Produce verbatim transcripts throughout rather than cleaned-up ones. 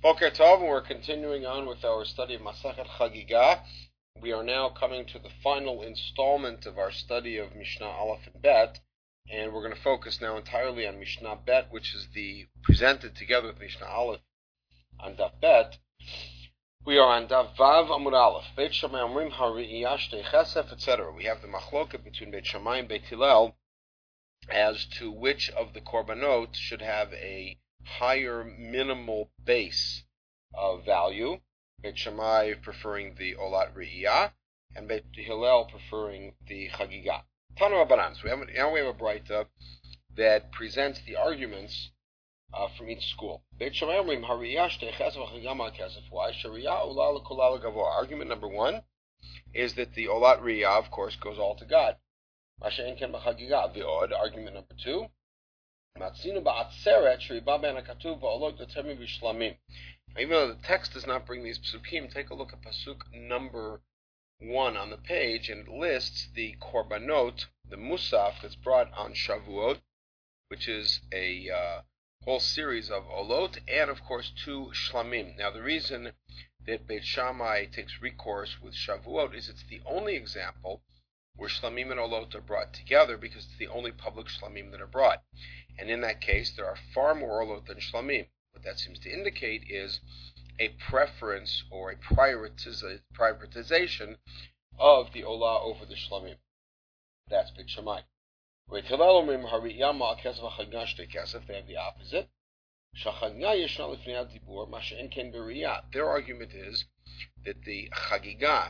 Boker Tov, and we're continuing on with our study of Masachet Chagiga. We are now coming to the final installment of our study of Mishnah Aleph and Bet, and we're going to focus now entirely on Mishnah Bet, which is the presented together with Mishnah Aleph on Daf Bet. We are on Daf Vav Amud Aleph. Beit Shammai Omrim Hari'iyah Shtei Chesef, et cetera. We have the machloket between Beit Shammai and Beit Hillel as to which of the korbanot should have a higher minimal base of value. Beit Shammai preferring the Olat Re'iyah, and Beit Hillel preferring the Chagiga. Tanu Rabbanan. So we have, now we have a braita that presents the arguments uh, from each school. Beit Shammai Omrim Hari'iyah Shtei Chesef Chagiga Ma Kesef. Why? Shari'iyah Ola L'Kolal Gavoa. Argument number one is that the Olat Re'iyah, of course, goes all to God. Mashen Ken B'Chagiga. The odd argument number two. Matzinu ba'atzeret shriba ben hakatuv va'olot yoter b'shlamim. Even though the text does not bring these psukim, take a look at pasuk number one on the page, and it lists the korbanot, the musaf that's brought on Shavuot, which is a uh, whole series of olot, and of course two shlamim. Now the reason that Beit Shammai takes recourse with Shavuot is it's the only example where shlamim and olot are brought together, because it's the only public shlamim that are brought. And in that case, there are far more olot than shlamim. What that seems to indicate is a preference or a prioritiza- prioritization of the olah over the shlamim. That's Beit Shammai. Beit Hillel omrim hari'iyah ma'akesef ha'chagiga shtei kesef. They have the opposite. Shachagiga yeshna lifnei hadibur ma she'en ken b'riyah. Their argument is that the chagiga,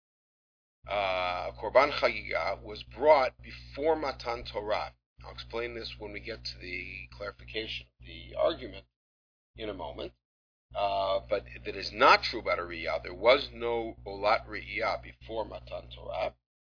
uh, korban chagiga, was brought before Matan Torah. I'll explain this when we get to the clarification of the argument in a moment. Uh, but that is not true about a Riyah. There was no Olat Riyah before Matan Torah.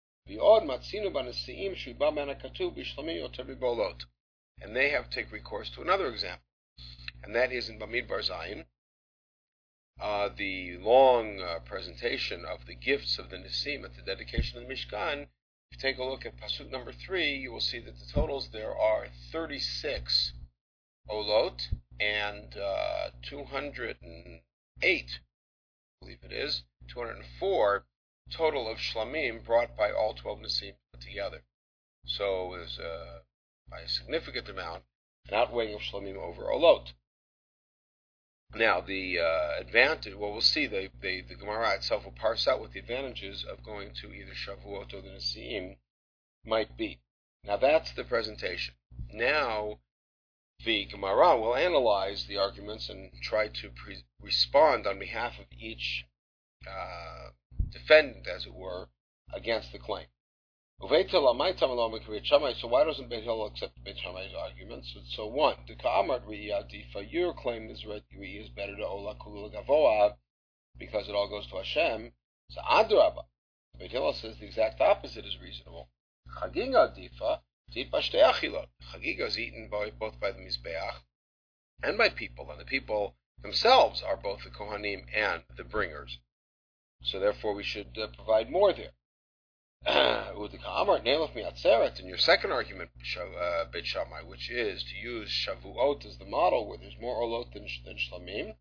And they have to take recourse to another example. And that is in Bamidbar Zayin, uh, the long uh, presentation of the gifts of the Nisim at the dedication of the Mishkan. If you take a look at pasuk number three, you will see that the totals there are thirty-six olot and uh, two hundred eight, I believe it is, two hundred four total of shlamim brought by all twelve Nisim put together. So there's a, by a significant amount an outweighing of shlamim over olot. Now, the uh, advantage, well, we'll see, the, the, the Gemara itself will parse out what the advantages of going to either Shavuot or the Nesiim might be. Now, that's the presentation. Now, the Gemara will analyze the arguments and try to pre- respond on behalf of each uh, defendant, as it were, against the claim. So why doesn't Beit Hillel accept Beit Shammai's arguments? So, so one, the Ka'amart Re'iyah Difa, your claim is Re'iyah is better to Ola Kulul Gavoa because it all goes to Hashem. So Adrabah, Beit Hillel says the exact opposite is reasonable. Chagiga Difa, Difa Shtei Achilot. Chagiga is eaten by, both by the Mizbeach and by people, and the people themselves are both the Kohanim and the bringers. So therefore we should uh, provide more there. In your second argument, uh, Beit Shammai, which is to use Shavuot as the model, where there's more olot than, than shlamim,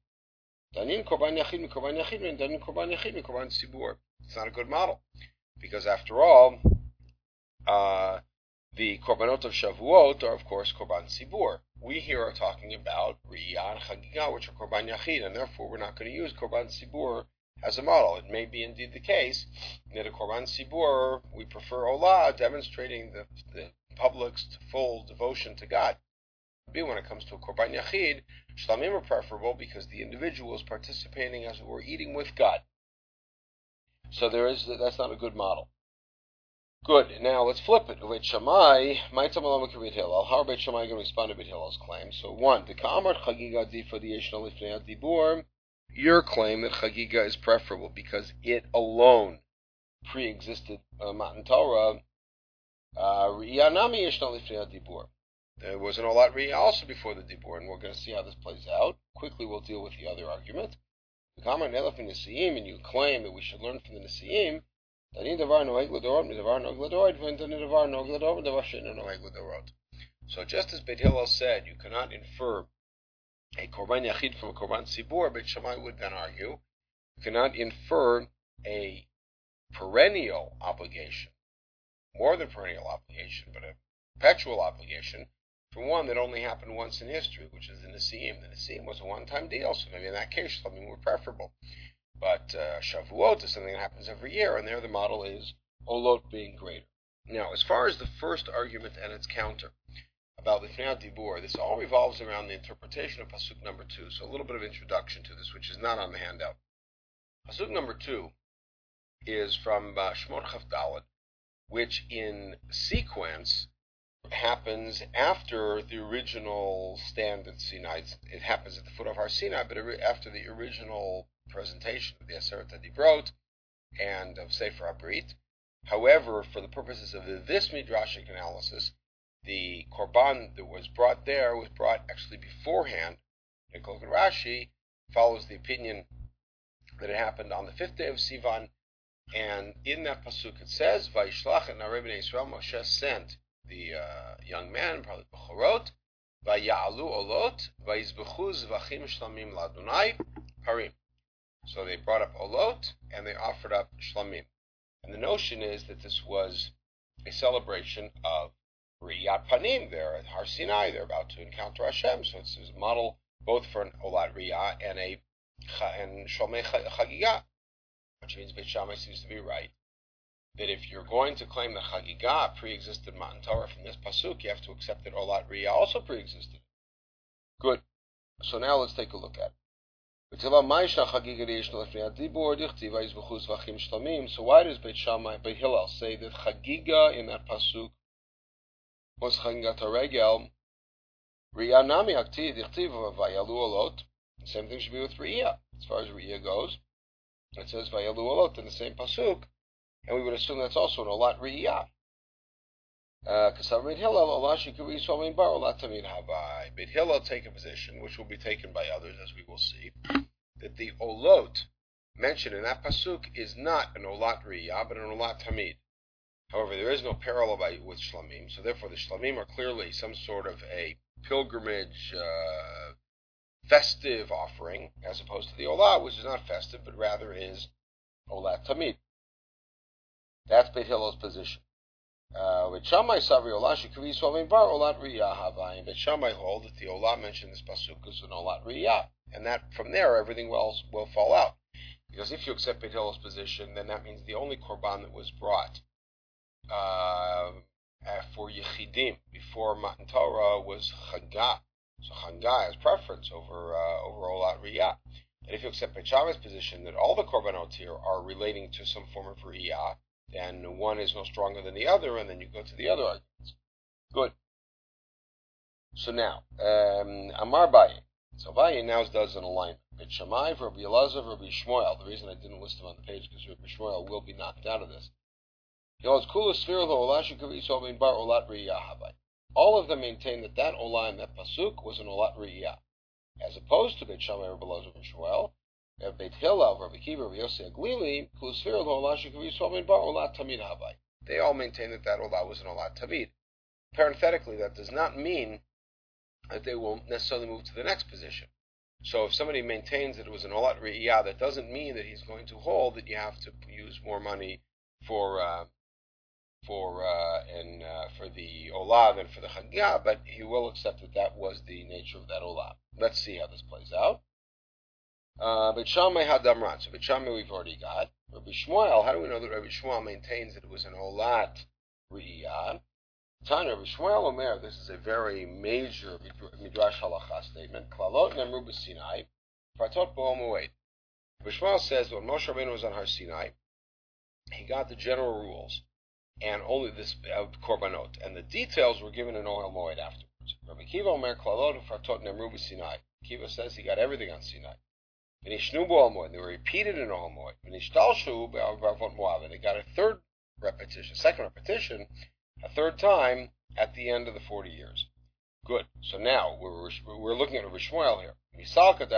it's not a good model, because after all, uh, the korbanot of Shavuot are of course korban tzibur. We here are talking about Riyah and Chagiga, which are korban yachid, and therefore we're not going to use korban tzibur as a model. It may be indeed the case that a Korban Sibur, we prefer Olah, demonstrating the, the public's full devotion to God. But when it comes to a Korban Yachid, Shlamim are preferable because the individual is participating, as it were, eating with God. So there is that's not a good model. Good. Now let's flip it. Beit Shammai, how are Beit Shammai going to respond to Beit Hillel's claim? So one, the Ka'amar Chagiga Difa Dieshna Lifnei Adibur. Your claim that Chagiga is preferable because it alone pre-existed uh, Matan Torah. Re'iyah nami yeshna lifnei hadibur. There was an Olat Re'iyah also before the Dibur, and we're going to see how this plays out. Quickly we'll deal with the other argument. And you claim that we should learn from the Nesiim. So just as Beit Hillel said, you cannot infer a korban yachid from a korban tzibur, Beit Shammai would then argue, you cannot infer a perennial obligation, more than perennial obligation, but a perpetual obligation, from one that only happened once in history, which is the Nesiim. The Nesiim was a one-time deal, so maybe in that case, Shlamim were preferable. But uh, Shavuot is something that happens every year, and there the model is Olot being greater. Now, as far as the first argument and its counter about Lifnei Dibur, this all revolves around the interpretation of Pasuk number two. So a little bit of introduction to this, which is not on the handout. Pasuk number two is from uh, Shmot Chaf Daled, which in sequence happens after the original stand at Sinai. It happens at the foot of Har Sinai, but after the original presentation of the Aseret HaDibrot and of Sefer HaBrit. However, for the purposes of this midrashic analysis, the korban that was brought there was brought actually beforehand. Nikolai Rashi follows the opinion that it happened on the fifth day of Sivan, and in that pasuk it says, "Vayishlach et Na'arei b'nei Yisrael." Moshe sent the uh, young man, probably Bechorot, "Vayalu olot, vayizbechu zvachim shlamim ladonai parim." So they brought up olot and they offered up shlamim, and the notion is that this was a celebration of Riyat Panim. They're at Har Sinai. They're about to encounter Hashem, so it's a model both for an olat Riyah and a and Shomei Chagigah, which means Beit Shammai seems to be right, that if you're going to claim that Chagigah pre-existed Matan Torah from this pasuk, you have to accept that Olat Riyah also pre-existed. Good. So now let's take a look at it. So why does Beit Shammai, Beit Hillel say that Chagigah in that pasuk was Chagigat HaRegel? Riyah Nami Hakti Dichtiv Vayalu Olot. The same thing should be with Riyah. As far as Riyah goes, it says Vayalu Olot in the same pasuk, and we would assume that's also an Olat Riyah. Kasav Beit Hillel Olat Shikuri Somin Bar Olat Tamid Havai. Beit Hillel take a position, which will be taken by others, as we will see, that the Olot mentioned in that pasuk is not an Olat Riyah, but an Olat Tamid. However, there is no parallel by, with Shlamim, so therefore the Shlamim are clearly some sort of a pilgrimage, uh, festive offering, as opposed to the Olah, which is not festive, but rather is Olat Tamid. That's Beit Hillel's position. Beit Shammai Savri Olah Shekvi Swamim Bar Olat Riyah Havayim. Beit Shammai hold that the Olah mentioned in this pasuk is an Olat Riyah, and that from there everything will will fall out. Because if you accept Beit Hillel's position, then that means the only korban that was brought uh, for Yechidim before Matan Torah was Chagah. So Chagah has preference over uh, over Olat Riyah. And if you accept Beit Shammai's position that all the korbanot here are relating to some form of Riyah, then one is no stronger than the other, and then you go to the other arguments. Good. So now, um, Amar Baye. So Baye now does an alignment. Beit Shammai, Rabbi Elazar, Rabbi Shmuel. The reason I didn't list them on the page because Rabbi Shmuel will be knocked out of this. He holds Kula Sfir Lo Olah Shekavi Sobin Bar Olat Riyah Havai. All of them maintain that that Olah in that pasuk was an Olat Riyah, as opposed to Beit Shammai, Rabbi Elazar, Rabbi Shmuel. Beit Hillel, Rabbi Kiva, Rabbi Yossi Aglili, Kula Sfir Lo Olah Shekavi Sobin Bar Olat Tamid Havai. They all maintain that that Olah was an Olat Tamid. Parenthetically, that does not mean that they will necessarily move to the next position. So if somebody maintains that it was an Olat Riyah, that doesn't mean that he's going to hold that you have to use more money for uh, for uh, and uh, for the Olah than for the Chagah, but he will accept that that was the nature of that Olah. Let's see how this plays out. Uh, Beit Shammai Hadamran. So Beit Shammai we've already got. Rabbi Shmuel, how do we know that Rabbi Shmuel maintains that it was an Olat Riyah? Tanya, Rabbi Shmuel Omer, this is a very major Midrash Halacha statement. Klalot Nemru B'Sinai, Pratot Bo'om Moed. Rabbi Shmuel says that when Moshe Rabbeinu was on Har Sinai, he got the general rules, and only this of uh, Korbanot, and the details were given in Ohel Moed afterwards. Rabbi Kiva Omer, Klalot Pratot Nemru B'Sinai. Kiva says he got everything on Sinai. V'nishnu Bo'om Moed, they were repeated in Ohel Moed. V'nishtalshu B'Avot Moav, and they got a third repetition, second repetition, a third time at the end of the forty years. Good. So now we're we're looking at Rabbi Shmuel here. There's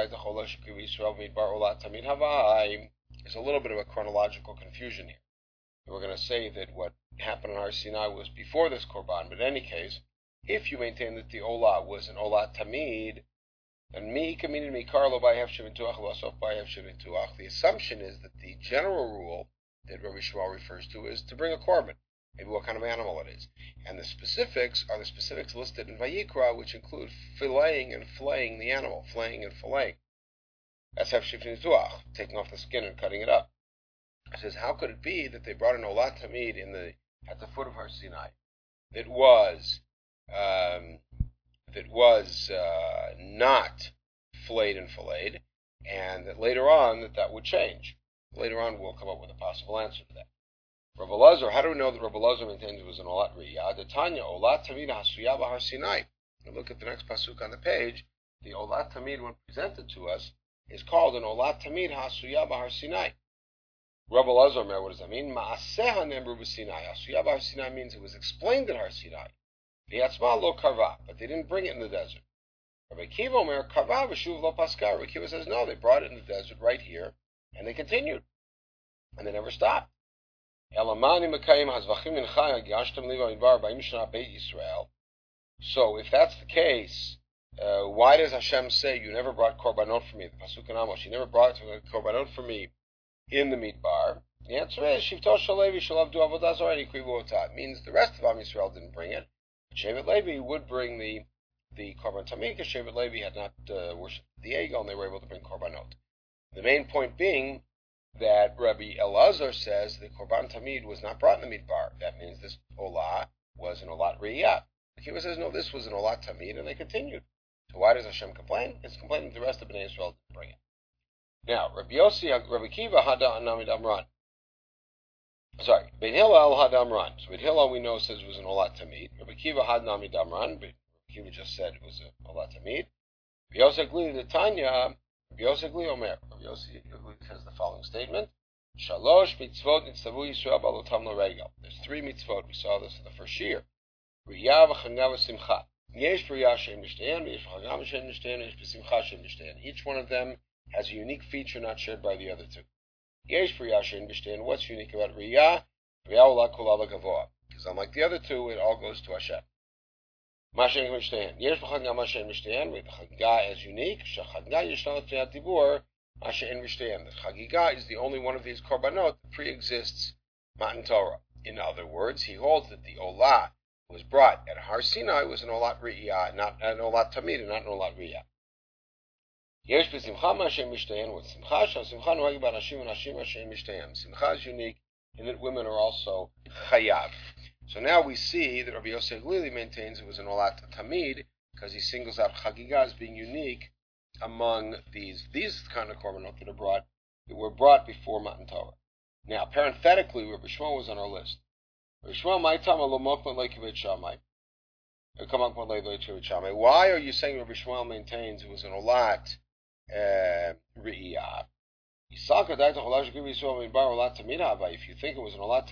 a little bit of a chronological confusion here. We're going to say that what happened in Har Sinai was before this korban, but in any case, if you maintain that the Olah was an Olah Tamid, And mi kaminin mi karlo by have shivin tuach losof by have shivin tuach. The assumption is that the general rule that Rabbi Shmuel refers to is to bring a korban, maybe what kind of animal it is. And the specifics are the specifics listed in Vayikra, which include filleting and flaying the animal, flaying and filleting. That's have shivin tuach, taking off the skin and cutting it up. It says, how could it be that they brought an olat tamid in the at the foot of Har Sinai that was um, that was uh, not flayed and filleted, and that later on that that would change. Later on we'll come up with a possible answer to that. Rav Elazar, how do we know that Rav Elazar maintains it was an olat riyah? The Tanya olat tamid hasuya b'Har Sinai. Look at the next pasuk on the page. The olat tamid, when presented to us, is called an olat tamid hasuya b'Har Sinai. Rav Elazar, what does that mean? Ma'aseha nemru b'Sinai. Hasuya b'Har Sinai means it was explained in Har Sinai. V'yatzma lo karva, but they didn't bring it in the desert. Rabbi Kiva omer karva v'shuv lo paskar. Rabbi Kiva says no, they brought it in the desert right here, and they continued, and they never stopped. Elamani mekayim hazvachim min chaya gashtem liva midbar ba'im shana beit Yisrael. So if that's the case, uh, why does Hashem say you never brought korbanot for me? The pasuk in Amos, you never brought korbanot for me in the midbar? The answer is Shivto Shalevi Shalav Du Avodah Zarah Nikrivu Ota. It means the rest of Am Yisrael didn't bring it. Shevet Levi would bring the the korban tamid because Shevet Levi had not uh, worshipped the Egel and they were able to bring korbanot. The main point being that Rabbi Elazar says the korban tamid was not brought in the midbar. That means this olah was an olat riyah. Kiva says no, this was an olat tamid, and they continued. So why does Hashem complain? It's complaining that the rest of Bnei Yisrael didn't bring it. Now, Rabbi Yossi, Rabbi Kiva hada anamid amran. Sorry, Beit Hillel had amran. So Beit Hillel we know says it was an olat tamid. Rabbi Kiva had namid amran. But Rabbi Kiva just said it was an olat tamid. Rabbi Yossi Gli the Tanya. Rabbi Yossi Gli Omer. Rabbi Yossi Gli says the following statement: Shalosh mitzvot nitzavu Yisrael balotam l'regel. There's three mitzvot. We saw this in the first year. Riyah v'chagah v'simcha. Yesh b'riyah she'em nishtayan. Yesh v'chagah she'em nishtayan. Yesh b'simcha she'em nishtayan. Each one of them has a unique feature not shared by the other two. Yesh Riyah she'en b'shtein. What's unique about Riyah? Riyah ula kol ala gavoa. Because unlike the other two, it all goes to Hashem. Ma she'en b'shtein. Yesh v'chagah ma she'en b'shtein. The Chagigah is unique. Shechagigah yishna l'fnei HaDibur ma she'en b'shtein. The Chagigah is the only one of these korbanot that pre-exists Matan Torah. In other words, he holds that the olah was brought at Har Sinai was an olat Riyah, not an olat tamid, and not an olat Riyah. Yesh b'simcha ma she'em mishtayen. With simcha, simcha nohag b'anashim v'nashim ma she'em mishtayen. Simcha is unique in that women are also chayav. So now we see that Rabbi Yosef Glili maintains it was an olat tamid because he singles out Chagigah as being unique among these these kind of korbanot that are brought that were brought before Matan Torah. Now, parenthetically, Rabbi Shmuel was on our list. Rabbi Shmuel, my time lo mokman leikivit shamai. Why are you saying Rabbi Shmuel maintains it was an olat Riyah? If you think it was an olat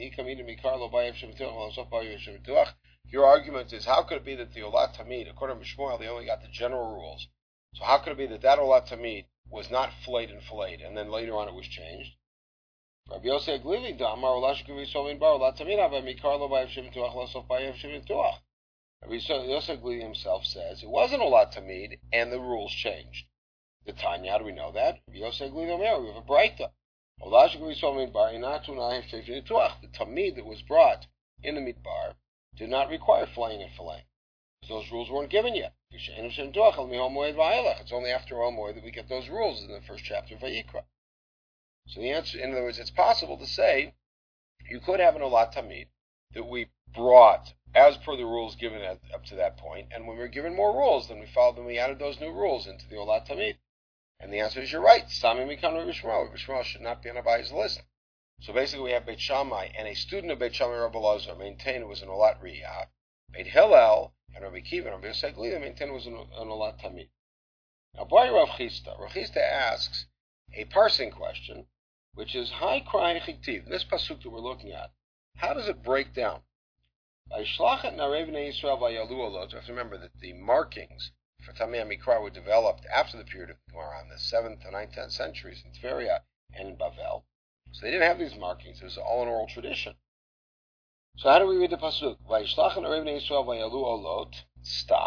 tamid, your argument is how could it be that the olat tamid, according to Shmuel, they only got the general rules. So how could it be that that olat tamid was not filleted and filleted, and then later on it was changed? Rabbi Yosef Glili damar olat shkivi bar olat tamid hava mikarlo by Hashem tuach lasof by Hashem tuach. Rabbi Yosef Glili himself says it wasn't olat tamid, and the rules changed. The Tanya, how do we know that? Rabbi Yosef Glili Omer, we have a breita. Olat shkivi somin bar inatu nahem shevin tuach. The tamid that was brought in the midbar did not require flaying and filleting. Those rules weren't given yet. It's only after Ol Moed that we get those rules in the first chapter of Vayikra. So the answer, in other words, it's possible to say you could have an olat tamid that we brought as per the rules given at, up to that point, and when we were given more rules, then we followed them. We added those new rules into the olat tamid. And the answer is you're right. Sami Mikan Rabbi Shmuel. Rabbi Shmuel should not be on Abai's list. So basically, we have Beit Shammai and a student of Beit Shammai, Rabbi Elazar, maintain it was an olat riyah. Beit Hillel and Rabbi Kiva and Rabbi Yosef Glili maintain it was an, an olat tamid. Now, by Rav Chisda, Rav Chisda asks a parsing question, which is Hai Krai Chiktiv. This pasuk that we're looking at, how does it break down? You have to remember that the markings for Tamei Mikra were developed after the period of the Gemara in the seventh and ninth, tenth centuries in Tveria and in Bavel. So they didn't have these markings. It was all an oral tradition. So how do we read the pasuk? Stop.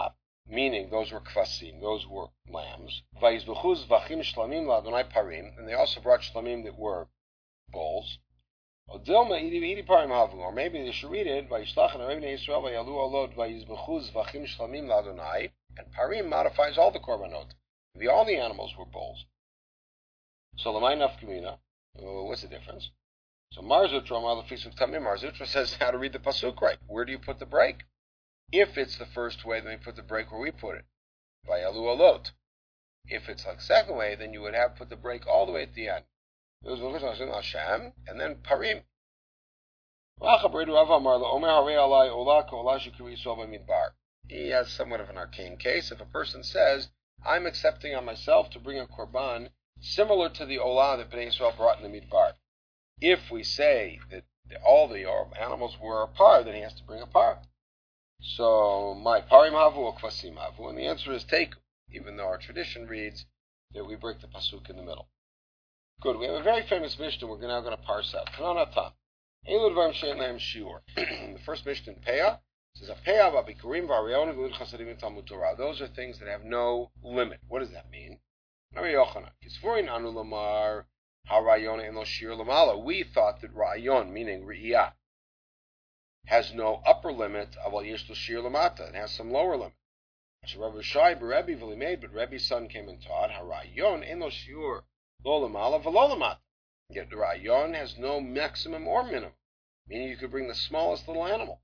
meaning those were kvasim, those were lambs. Vayizbuchu zvachim shlamim la'Adonai parim, and they also brought shlamim that were bulls. Or maybe they should read it, Vayishlach Rebnei Yisrael vayalu olot vayizbuchu zvachim shlamim la'Adonai, and parim modifies all the korbanot. The all the animals were bulls. So lamai nafkamina, what's the difference? So Mar Zutra Amar Lefisuk Tamim, Mar Zutra says how to read the pasuk right. Where do you put the break? If it's the first way, then you put the break where we put it. Vayalu olot. If it's like the second way, then you would have put the break all the way at the end. Hashem, and then parim. He has somewhat of an arcane case. If a person says, I'm accepting on myself to bring a korban similar to the olah that Bnei Yisrael brought in the midbar. If we say that all the animals were a par, then he has to bring a par. So, my parim havu or kvasim havu, and the answer is take, even though our tradition reads that we break the pasuk in the middle. Good. We have a very famous Mishnah we're now going to parse out. The first Mishnah in Peah says, those are things that have no limit. What does that mean? We thought that Ra'ayon, meaning Re'iyah, has no upper limit, it has some lower limit. But Rebbe's son came and taught, yet Ra'ayon has no maximum or minimum, meaning you could bring the smallest little animal.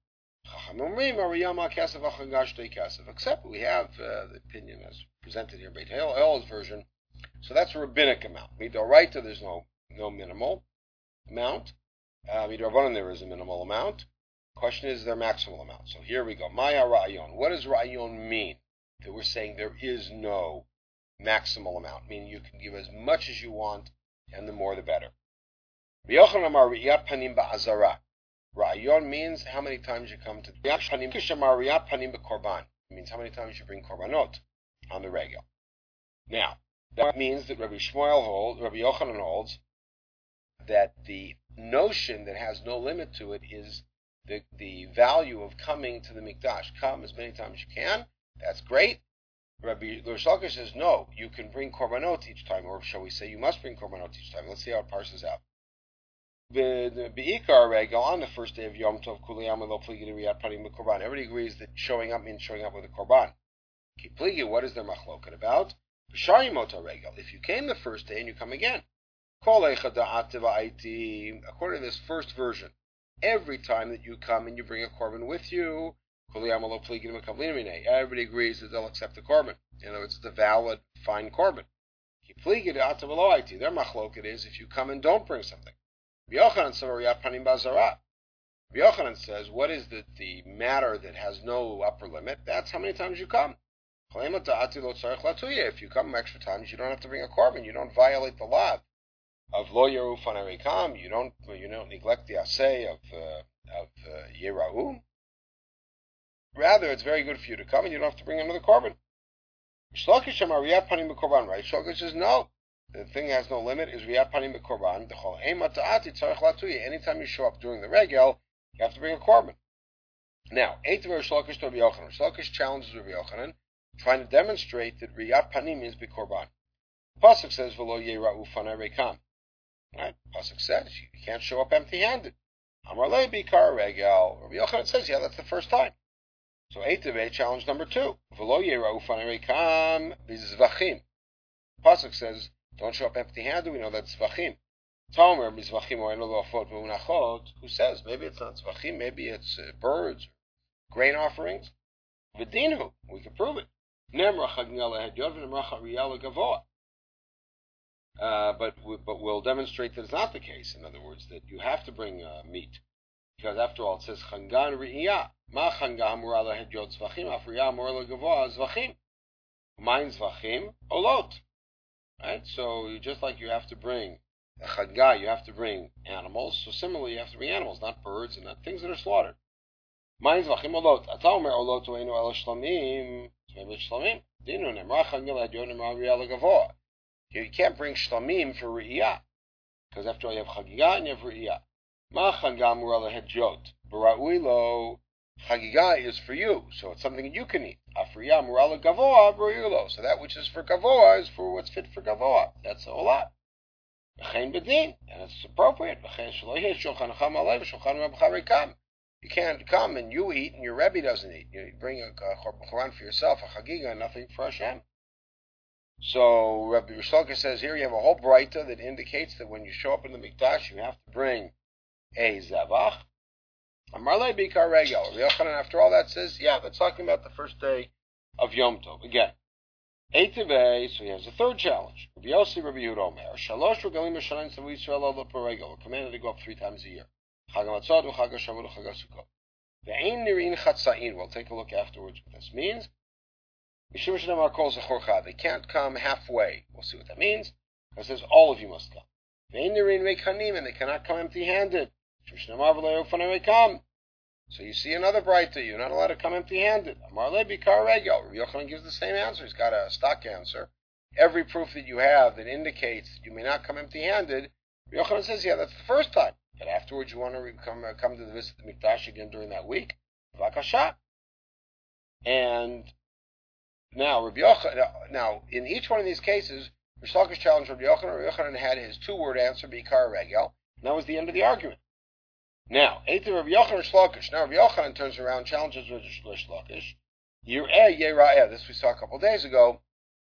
Except we have uh, the opinion as presented here, Beit Hillel's version. So that's a rabbinic amount. Midoraita, there's no no minimal amount. Uh, Midorabanan, there is a minimal amount. Question is their maximal amount. So here we go. Maya Ra'ayon. What does Ra'ayon mean? That we're saying there is no maximal amount, meaning you can give as much as you want, and the more the better. Ra'ayon means how many times you come to the It means how many times you bring korbanot on the regel. Now, that means that Rabbi Shmuel holds, Rabbi Yochanan holds, that the notion that has no limit to it is the, the value of coming to the mikdash. Come as many times as you can. That's great. Rabbi Rish Lakish says, no, you can bring korbanot each time, or shall we say you must bring korbanot each time. Let's see how it parses out. The Be'ikar regel on the first day of Yom Tov Kuliyam and Lo Pligi Riyat Panim Korban. Everybody agrees that showing up means showing up with a korban. Kipligi, what is their machloket about? B'shayimota regel. If you came the first day and you come again, according to this first version, every time that you come and you bring a korban with you, everybody agrees that they'll accept the korban. In other words, it's a valid, fine korban. Their machloket is if you come and don't bring something. Yochanan says, what is the, the matter that has no upper limit? That's how many times you come. If you come extra times, you don't have to bring a korban. You don't violate the law of lo yeru fanei kam. You don't you don't neglect the asay of uh, of uh, yerau. Rather, it's very good for you to come, and you don't have to bring another korban. Shlokish amar riyat panim b'korban. Right? Shlokish says no. The thing that has no limit is riyat panim b'korban. Anytime you show up during the regel, you have to bring a korban. Now, eighth of Shlokish to Rabbi Yochanan. Shlokish challenges Rabbi Yochanan, trying to demonstrate that riyat panim is b'korban. Pasuk says v'lo yerau fanei rekam. Right? Pasuk says you can't show up empty-handed. Amar le b'ikar regel. Rabbi Yochanan says, yeah, that's the first time. So eighth of eight, challenge number two. V'lo yerau fanei rekam b'zvachim. Pasuk says, don't show up empty-handed. We know that's zvachim. Tomer mizvachim or eno lo'afot v'unachot. Who says maybe it's not zvachim, maybe it's uh, birds, grain offerings. V'dinu, we can prove it. Nemra chagnela hedyot v'nemra chariyala gavoa. Uh, but but we'll demonstrate that it's not the case. In other words, that you have to bring uh, meat, because after all, it says changan ri'iyah. Ma changa amura lehedyot zvachim afriyah amura legavoa zvachim. Mine zvachim olot. Right. So you, just like you have to bring a changa, you have to bring animals. So similarly, you have to bring animals, not birds and not things that are slaughtered. Mine zvachim olot. Ata omer olot oinu el shlamim. Maybe shlamim. Dinu nemra changa lehedyot nemra ri'iyah legavoa. You can't bring shlamim for re'iyah, because after all you have chagigah and you have re'iyah. Ma chagam rela hedjot, bara'ui lo Chagiga is for you, so it's something that you can eat. Afriya murala gavoa b'ruyulo. So that which is for gavoa is for what's fit for gavoa. That's a whole lot. V'chein bedin, and it's appropriate. V'chein shelo yesh shulchan acham alei v'shulchan Rebbecha rikam. You can't come and you eat and your Rebbe doesn't eat. You bring a, a Korban for yourself, a Chagiga, and nothing for Hashem. So Rabbi Rishlaka says here you have a whole Breita that indicates that when you show up in the Mikdash, you have to bring a Zavach. Amarle Bikar Regel. Rabbi Yochanan, after all that, says, yeah, that's talking about the first day of Yom Tov. Again, Eitavei, so he has a third challenge. Rabbi Yossi, Rabbi Yehuda Omer, Shalosh Regalim Yishalayim Savu Yisrael Ola Per Regel. We're commanded to go up three times a year. Chag HaMatzot, Chag HaShavuot, Chag HaSukkot. Ve'ein Nirin Chatzain. We'll take a look afterwards what this means. Mishum Shnamar calls a Chorcha. They can't come halfway. We'll see what that means. It says all of you must come. Ve'ein Nirin Reikanim, and they cannot come empty-handed. Mishum Shnamar V'lo Yofanei Rekam. So you see another Breita. You're not allowed to come empty-handed. Amar Le Bikar Regel. Rabbi Yochanan gives the same answer. He's got a stock answer. Every proof that you have that indicates that you may not come empty-handed, Rabbi Yochanan says, yeah, that's the first time. But afterwards you want to come, uh, come to the visit the Mikdash again during that week. Vakasha. And now, Rabbi Yochanan, now, in each one of these cases, Rish Lakish challenged Rabbi Yochanan. Rabbi Yochanan had his two-word answer, Bikar Regel. And that was the end of the argument. Now, Eita Rabbi Yochanan Rish Lakish. Now, Rabbi Yochanan turns around, challenges Rish Lakish. Yir'eh Yera'eh. This we saw a couple of days ago,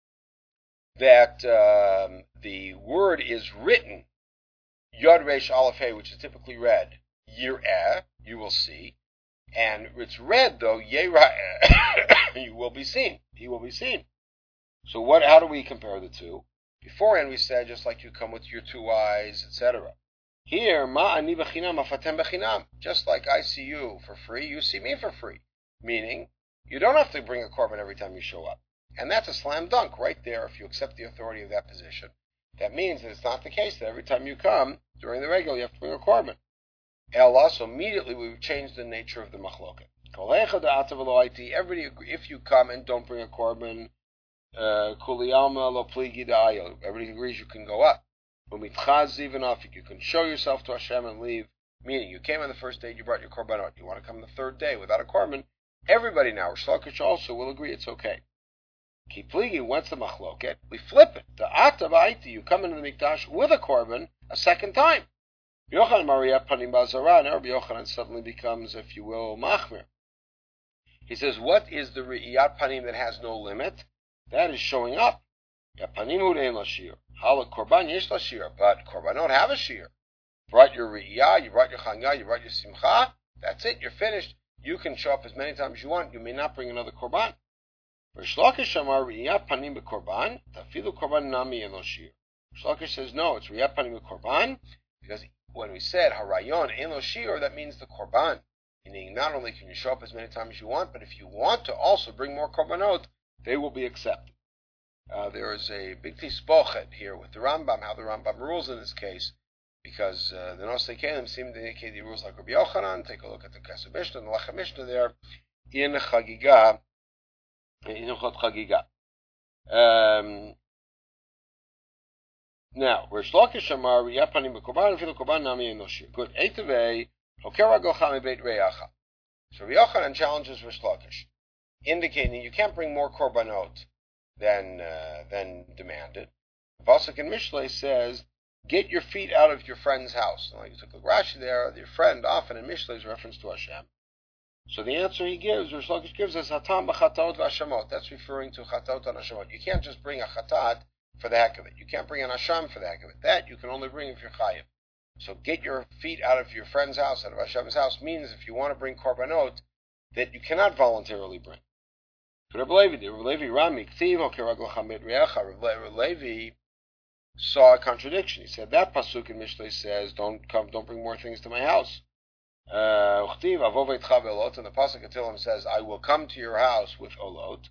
that um, the word is written Yod Resh Aleph Hey, which is typically read Yir'eh, you will see, and it's read though Yera'eh, you will be seen. He will be seen. So what? How do we compare the two? Beforehand we said just like you come with your two eyes, et cetera. Here, Ma'ani Bechinam Afatem Bechinam, just like I see you for free, you see me for free. Meaning, you don't have to bring a korban every time you show up, and that's a slam dunk right there. If you accept the authority of that position. That means that it's not the case that every time you come, during the regular, you have to bring a korban. Ella, so immediately we've changed the nature of the machloket. Everybody, if you come and don't bring a korban, everybody agrees you can go up. You can show yourself to Hashem and leave. Meaning, you came on the first day, you brought your korbanot. You want to come the third day without a korban, everybody now, Rish Lakish also will agree it's okay. Kipligi, what's the machloket? We flip it. The atabaiti, you come into the mikdash with a korban a second time. Yochanan Mariyat Panim Bazara, and Rabbi Yochanan suddenly becomes, if you will, machmir. He says, what is the Riyat Panim that has no limit? That is showing up. Panim Hudein Lashir. Halak Korban Yesh Lashir. But Korbanot have a shir. Brought your Riyah, you brought your Chanya, you brought your Simcha. That's it, you're finished. You can show up as many times as you want. You may not bring another Korban. Rish Lakish Amar Riyat Panim B'Korban, Tafilu Korban Nami Eno Shir. Rish Lakish says, no, it's Riyat Panim B'Korban, because when we said Harayon Eno Shir, that means the Korban. Meaning, not only can you show up as many times as you want, but if you want to also bring more Korbanot, they will be accepted. Uh, there is a big tispochet here with the Rambam, how the Rambam rules in this case, because uh, the Nosei Kelim seem to indicate the rules like Rabbi Yochanan. Take a look at the Kesef Mishnah and the Lechem Mishnah there in Chagiga. In Hilchot Chagiga. Um, now, Rish Lakish Amar Riyat Panim B'Korban Filu Korban Nami Eno Shir. Good. Eitavei Hoker Ragelcha Mebeit Reyacha. So Rabbi Yochanan challenges Rish Lakish, indicating you can't bring more korbanot than uh, than demanded. Pasuk in Mishlei says, "Get your feet out of your friend's house." Now, you took a Rashi there. Your friend often in Mishlei is reference to Hashem. So the answer he gives, Rish Lakish gives us, Hatam b'chatot v'hashamot. That's referring to chatot and hashamot. You can't just bring a chatat for the heck of it. You can't bring an hasham for the heck of it. That you can only bring if you're chayiv. So get your feet out of your friend's house, out of Hashem's house, means if you want to bring korbanot, that you cannot voluntarily bring. Rabbi Levi, Rabbi Levi Rami, Rabbi Levi saw a contradiction. He said that pasuk in Mishlei says, "Don't come, don't bring more things to my house." Uh, and the pasuk in Tehillim says, "I will come to your house with olot."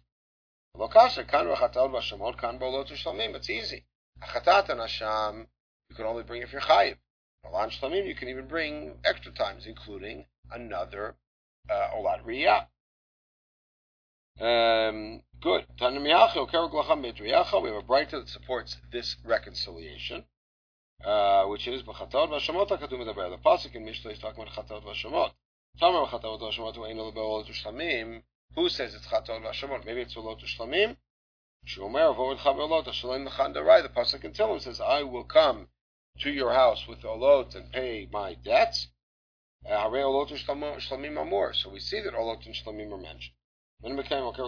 It's easy. A chatat and hasham you can only bring if you're chayiv. Olat shlamim you can even bring extra times, including another uh, olat riyah. Um, good. We have a Breita that supports this reconciliation, uh, which is the pasuk in Mishlei is talking about chatot v'shamot. Who says it's Chatot Vashemot? Maybe it's Olot Ushlamim. The pasuk in Tehillim says, "I will come to your house with olot and pay my debts." So we see that olot and shlamim are mentioned. So the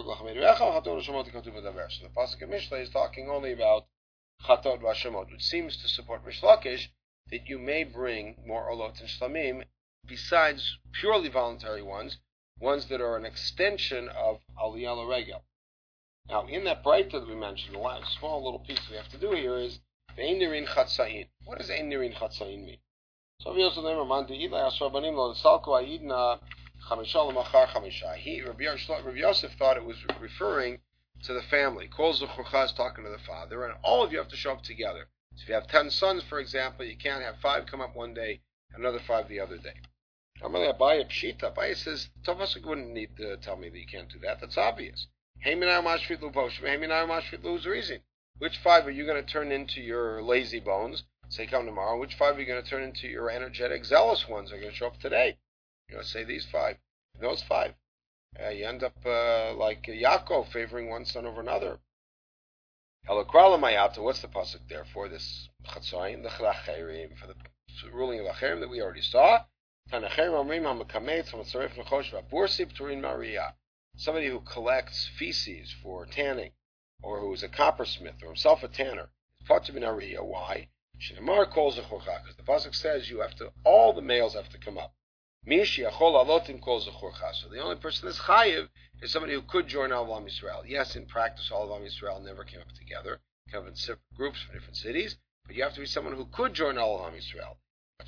pasuk in Mishlei is talking only about chatot v'ashemot, which seems to support Rish Lakish that you may bring more olot and shlamim besides purely voluntary ones, ones that are an extension of aliyah l'regel. Now, in that brighta that we mentioned, the last small little piece we have to do here is Ein Nirin Chatzain. What does Ein Nirin Chatzain mean? So Rabbi Yosef Neimer Man De'ila Asra Banim Lo Salko Ayidna Chamisha L'Machar Chamisha. He, Rabbi Yosef, thought it was referring to the family. Kol Zuchurcha is talking to the father, and all of you have to show up together. So if you have ten sons, for example, you can't have five come up one day and another five the other day. Normally, Abaye Pshita. Abaye says, Tovasik wouldn't need to tell me that you can't do that. That's obvious. Which five are you going to turn into your lazy bones, say come tomorrow? Which five are you going to turn into your energetic, zealous ones that are going to show up today? You're going to say these five, those five. Uh, you end up uh, like Yaakov favoring one son over another. What's the pasuk there for this chatzayin? The chracherim, for the ruling of acherim that we already saw. Somebody who collects feces for tanning, or who is a coppersmith, or himself a tanner, why? Shinamar calls a churcha, because the pasuk says you have to, all the males have to come up. Mishi achol alotim calls a churcha. So the only person that's chayiv is somebody who could join all of Am Yisrael. Yes, in practice, all of Am Yisrael never came up together, came up in separate groups from different cities, but you have to be someone who could join all of Am Yisrael.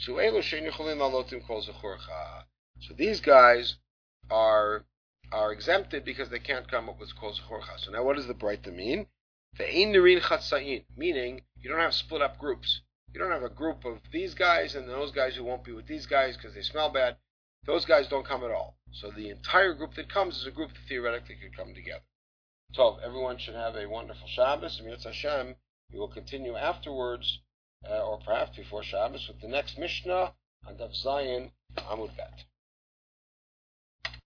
So these guys are are exempted because they can't come up with kol zechorcha. So now what does the Braita mean? Ve'ein nirin chatzayin, meaning you don't have split up groups. You don't have a group of these guys and those guys who won't be with these guys because they smell bad. Those guys don't come at all. So the entire group that comes is a group that theoretically could come together. So everyone should have a wonderful Shabbos. And Yirtzeh Hashem, we will continue afterwards, uh, or perhaps before Shabbos, with the next Mishnah on Daf Zayin Amud Bet.